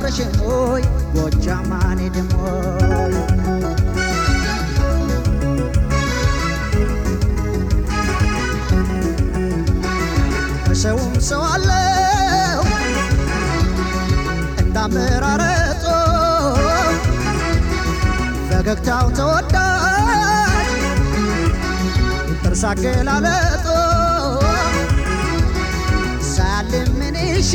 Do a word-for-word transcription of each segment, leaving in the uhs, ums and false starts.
ላለሽሞይ ጎጃማኔ ደሞይ ሰውም ሰው አለው እንዳመራረጦ ፈገግታው ተወዳጅ ጥርስ አገላለጦ ሳልምንሽ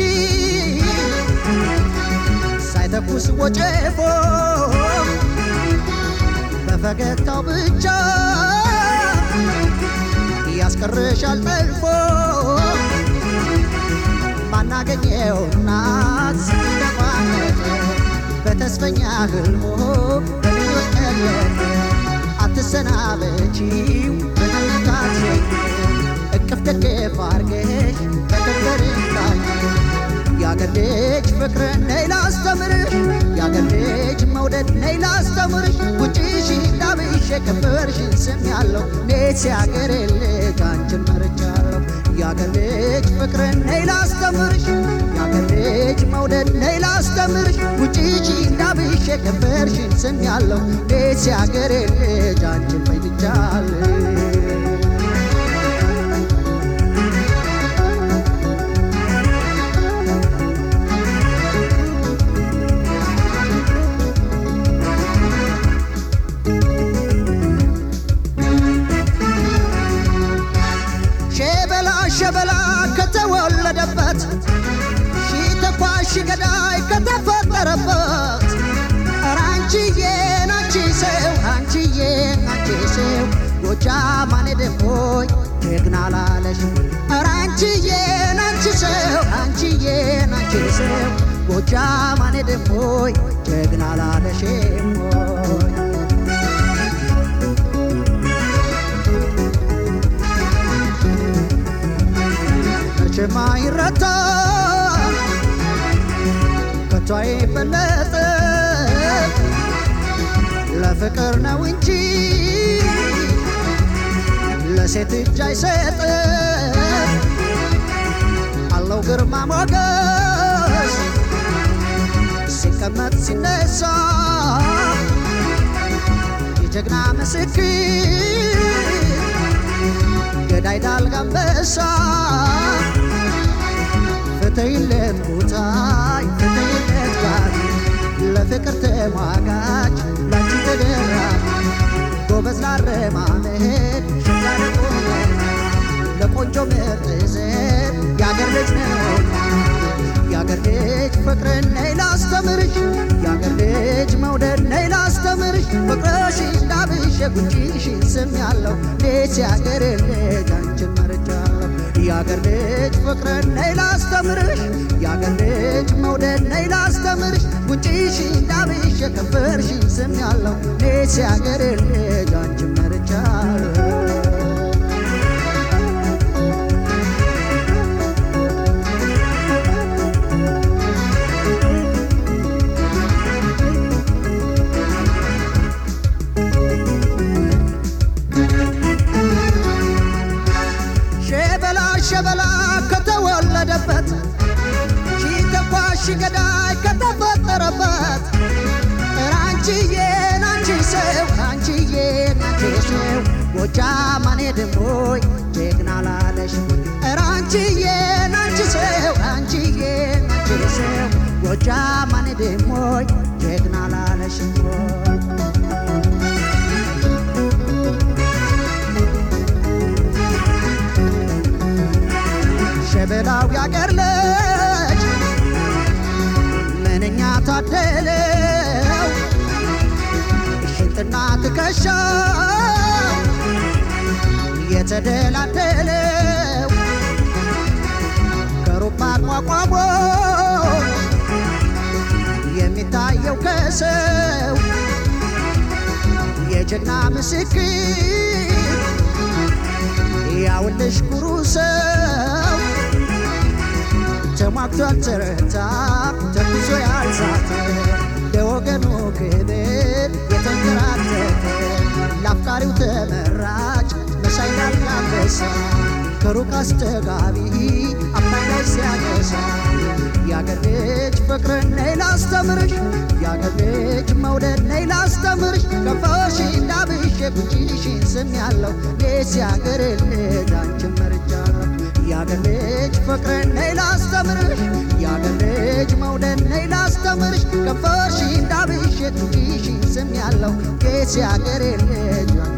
ሳይተኩስ ወጨፎ በፈገግታው ብቻ ያስቀርሻል ጠልፎ ማናገኘው ናት እንደማለት በተስፈኛ ህልሞ በልጆች ቀለብ አትሰናበቺው በነካትሽ እቅፍ ደገፍ አርገሽ በከበርታኝ ያገር ልጅ ፍቅርን ነይ ላስተምርሽ ያገር ልጅ መውደድ ነይ ላስተምርሽ ውጪሽ እንዳብሽ የከበርሽን ስም ያለው ኔት ያገር ልጅ አንቺን መርጫለሁ ያገር ልጅ ፍቅርን ነይ ላስተምርሽ ያገር ልጅ መውደድ ነይ ላስተምርሽ ውጪሽ እንዳብሽ የከበርሽን ስም ያለው ኔት ያገር ልጅ አንቺን መርጫለሁ ሸበላ ከተወለደበት ሺ ተኳሽ ገዳይ ከተፈጠረበት ራንቺዬ ናንቺ ሰው አንቺዬ ናንቺ ሰው ጎጃማኔ ደሞይ ጀግና ላለሽ ራንቺዬ ናንቺ ሰው አንቺዬ ናንቺ ሰው ጎጃማኔ ደሞይ ጀግና ላለሽ ሞይ ማይረታ ከቶ አይበለጥ ለፍቅር ነው እንጂ ለሴት እጅ አይሰጥ አለው ግርማ ሞገስ ሲቀመጥ ሲነሳ የጀግና ምስክር ገዳይ ዳልጋንበሳ ፍትይለት ቦታይ ፍትይለት ጋር ለፍቅር ተሟጋች ላንቺ ተደራቢ ጎበዝ ላረማመድ ሸጋለቆ ለቆንጆ ምርጥ ዘር ያገር ልጅ ነው ያገር ልጅ ፍቅርን ነይ ላስተምርሽ ያገር ልጅ መውደድ ነይ ላስተምርሽ ፍቅርሽ እንዳብሽ የጉንጭሽ ስም ያለው ኔት ያገር ልጅ አንቺን መርጫለሁ ያገር ልጅ ፍቅርን ነይ ላስተምርሽ ያገር ልጅ መውደድ ነይ ላስተምርሽ ጉንጭሽ እንዳብሽ የከበርሽ ስም ያለው ኔት ያገር ልጅ አንቺን መርጫለሁ ሸበላ ከተወለደበት ሺ ተኳሽ ገዳይ ከተፈጠረበት ራንቺዬ ናንቺ ሰው አንቺዬ ናንቺ ሰው ጎጃማኔ ደሞይ ጀግና ላለሽ ራንቺዬ ናንቺ ሰው አንቺዬ ናንቺ ሰው ጎጃማኔ ደሞይ ጀግና ላለሽ ሸበላው ያገር ልጅ ምንኛ ታደለው ሽንጥና ትከሻው የተደላደለው ከሩቅ አቋቋሞ የሚታየው ከሰው የጀግና ምስክር ያውልሽ ኩሩ ሰው ተሟግቷል ተረታ ተኩሶ ያልሳተ ለወገኑ ክብር የተንከራተተ ለአፍቃሪው ተመራጭ መሳይ ላልጋበሳ ከሩቅ አስተጋቢ አባይ ላይ ሲያነሳ ያገር ልጅ ፍቅርን ነይ ላስተምርሽ ያገር ልጅ መውደድ ነይ ላስተምርሽ ከንፈርሽ እንዳብሼ ጉንጭሽን ስሜያለሁ እኔስ ያገር ልጅ አንቺን መርጫለሁ ያገር ልጅ ፍቅርን ነይ ላስተምርሽ ያገር ልጅ መውደድ ነይ ላስተምርሽ ከንፈርሽ እንዳብሼ ጉንጭሽን ስሜያለሁ እኔስ ያገር ልጅ